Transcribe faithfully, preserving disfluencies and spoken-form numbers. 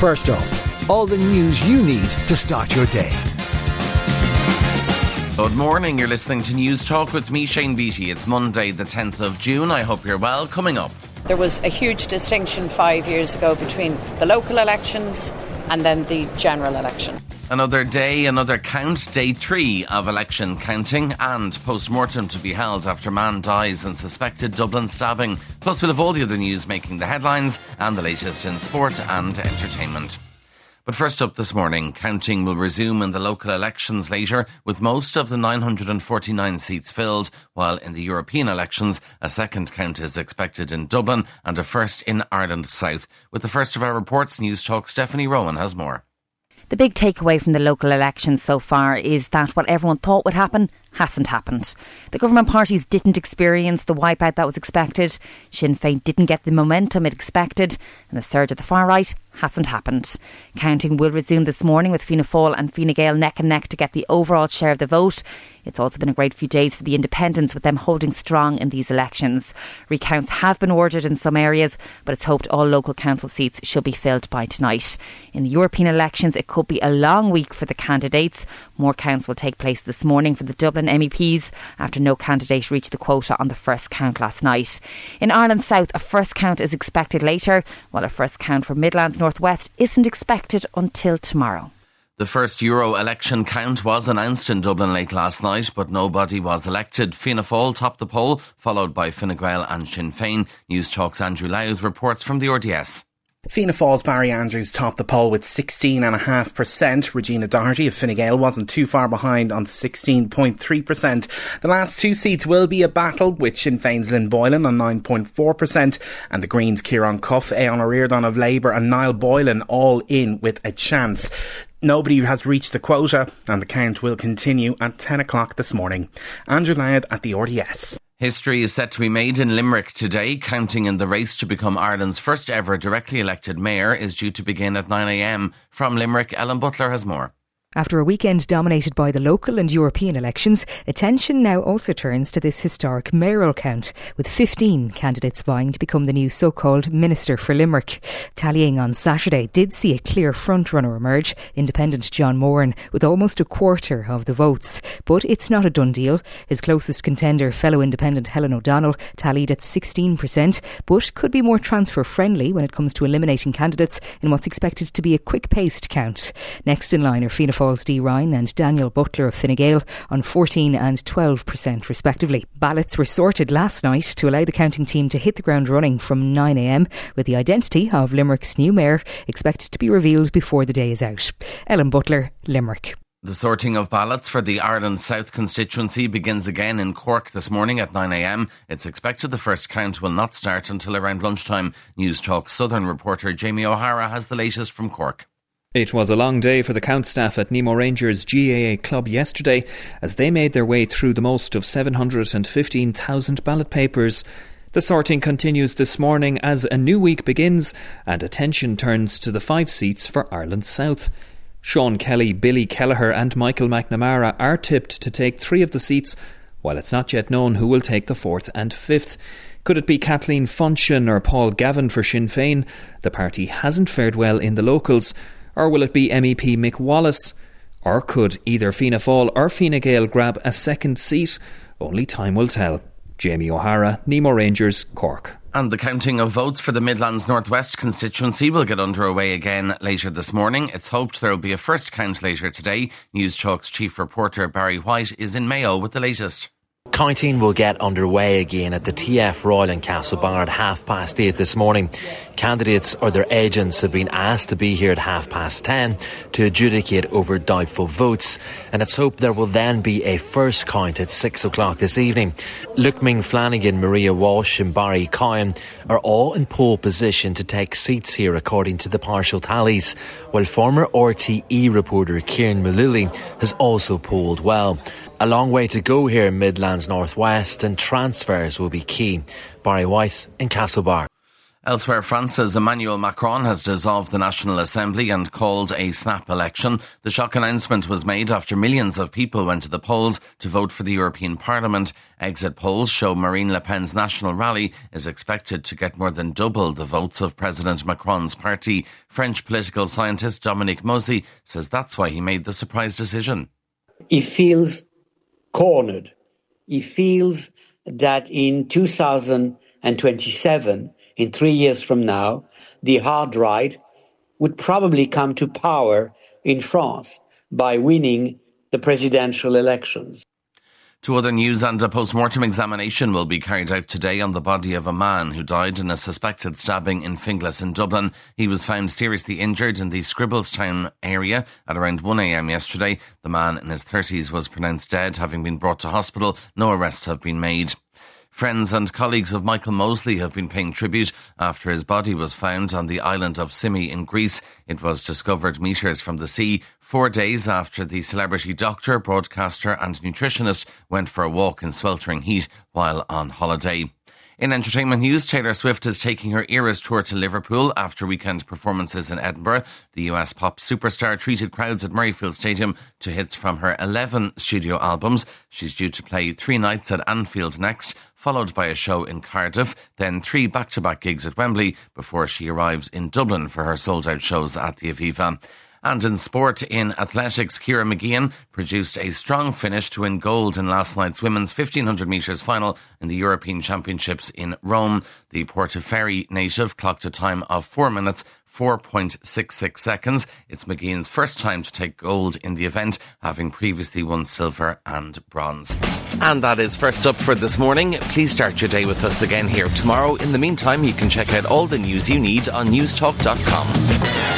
First up, all the news you need to start your day. Good morning, you're listening to News Talk with me, Shane Beattie. It's Monday the tenth of June. I hope you're well. Coming up. There was a huge distinction five years ago between the local elections and then the general election. Another day, another count, day three of election counting, and post-mortem to be held after man dies in suspected Dublin stabbing. Plus we'll have all the other news making the headlines and the latest in sport and entertainment. But first up this morning, counting will resume in the local elections later, with most of the nine hundred forty-nine seats filled, while in the European elections, a second count is expected in Dublin and a first in Ireland South. With the first of our reports, News Talk Stephanie Rowan has more. The big takeaway from the local elections so far is that what everyone thought would happen hasn't happened. The government parties didn't experience the wipeout that was expected. Sinn Féin didn't get the momentum it expected, and the surge at the far right hasn't happened. Counting will resume this morning with Fianna Fáil and Fine Gael neck and neck to get the overall share of the vote. It's also been a great few days for the independents, with them holding strong in these elections. Recounts have been ordered in some areas, but it's hoped all local council seats should be filled by tonight. In the European elections, it could be a long week for the candidates. More counts will take place this morning for the Dublin M E Ps after no candidate reached the quota on the first count last night. In Ireland South, a first count is expected later, while a first count for Midlands North West isn't expected until tomorrow. The first Euro election count was announced in Dublin late last night, but nobody was elected. Fianna Fáil topped the poll, followed by Fine Gael and Sinn Féin. News Talk's Andrew Louth reports from the R D S. Fianna Fáil's Barry Andrews topped the poll with sixteen point five percent. Regina Doherty of Fine Gael wasn't too far behind on sixteen point three percent. The last two seats will be a battle, with Sinn Féin's Lynn Boylan on nine point four percent and the Greens' Kieran Cuff, Aon O'Riordan of Labour and Niall Boylan all in with a chance. Nobody has reached the quota, and the count will continue at ten o'clock this morning. Andrew Louth at the R D S. History is set to be made in Limerick today. Counting in the race to become Ireland's first ever directly elected mayor is due to begin at nine a.m. From Limerick, Ellen Butler has more. After a weekend dominated by the local and European elections, attention now also turns to this historic mayoral count, with fifteen candidates vying to become the new so-called Minister for Limerick. Tallying on Saturday did see a clear front-runner emerge, independent John Moran, with almost a quarter of the votes. But it's not a done deal. His closest contender, fellow independent Helen O'Donnell, tallied at sixteen percent, but could be more transfer-friendly when it comes to eliminating candidates in what's expected to be a quick-paced count. Next in line are Fianna Fáil Dee Ryan and Daniel Butler of Fine Gael on fourteen and twelve percent respectively. Ballots were sorted last night to allow the counting team to hit the ground running from nine a.m, with the identity of Limerick's new mayor expected to be revealed before the day is out. Ellen Butler, Limerick. The sorting of ballots for the Ireland South constituency begins again in Cork this morning at nine a.m. It's expected the first count will not start until around lunchtime. News Talk Southern reporter Jamie O'Hara has the latest from Cork. It was a long day for the count staff at Nemo Rangers G A A Club yesterday as they made their way through the most of seven hundred fifteen thousand ballot papers. The sorting continues this morning as a new week begins and attention turns to the five seats for Ireland South. Sean Kelly, Billy Kelleher and Michael McNamara are tipped to take three of the seats, while it's not yet known who will take the fourth and fifth. Could it be Kathleen Funchion or Paul Gavin for Sinn Féin? The party hasn't fared well in the locals. Or will it be M E P Mick Wallace? Or could either Fianna Fáil or Fine Gael grab a second seat? Only time will tell. Jamie O'Hara, Nemo Rangers, Cork. And the counting of votes for the Midlands North West constituency will get underway again later this morning. It's hoped there will be a first count later today. News Talk's chief reporter Barry White is in Mayo with the latest. Counting will get underway again at the T F Royal in Castlebar at half past eight this morning. Candidates or their agents have been asked to be here at half past ten to adjudicate over doubtful votes, and it's hoped there will then be a first count at six o'clock this evening. Luke Ming Flanagan, Maria Walsh and Barry Cowan are all in pole position to take seats here according to the partial tallies, while former R T E reporter Kieran Mullooly has also polled well. A long way to go here in Midlands North West, and transfers will be key. Barry White in Castlebar. Elsewhere, France's Emmanuel Macron has dissolved the National Assembly and called a snap election. The shock announcement was made after millions of people went to the polls to vote for the European Parliament. Exit polls show Marine Le Pen's National Rally is expected to get more than double the votes of President Macron's party. French political scientist Dominique Mozy says that's why he made the surprise decision. He feels cornered. He feels that in two thousand twenty-seven, in three years from now, the hard right would probably come to power in France by winning the presidential elections. Two other news, and a post-mortem examination will be carried out today on the body of a man who died in a suspected stabbing in Finglas in Dublin. He was found seriously injured in the Scribblestown area at around one a.m. yesterday. The man in his thirties was pronounced dead, having been brought to hospital. No arrests have been made. Friends and colleagues of Michael Mosley have been paying tribute after his body was found on the island of Symi in Greece. It was discovered metres from the sea four days after the celebrity doctor, broadcaster and nutritionist went for a walk in sweltering heat while on holiday. In entertainment news, Taylor Swift is taking her Eras tour to Liverpool after weekend performances in Edinburgh. The U S pop superstar treated crowds at Murrayfield Stadium to hits from her eleven studio albums. She's due to play three nights at Anfield next, followed by a show in Cardiff, then three back-to-back gigs at Wembley before she arrives in Dublin for her sold-out shows at the Aviva. And in sport, in athletics, Ciara Mageean produced a strong finish to win gold in last night's women's fifteen hundred metres final in the European Championships in Rome. The Portaferry native clocked a time of four minutes, four point six six seconds. It's Mageean's first time to take gold in the event, having previously won silver and bronze. And that is First Up for this morning. Please start your day with us again here tomorrow. In the meantime, you can check out all the news you need on newstalk dot com.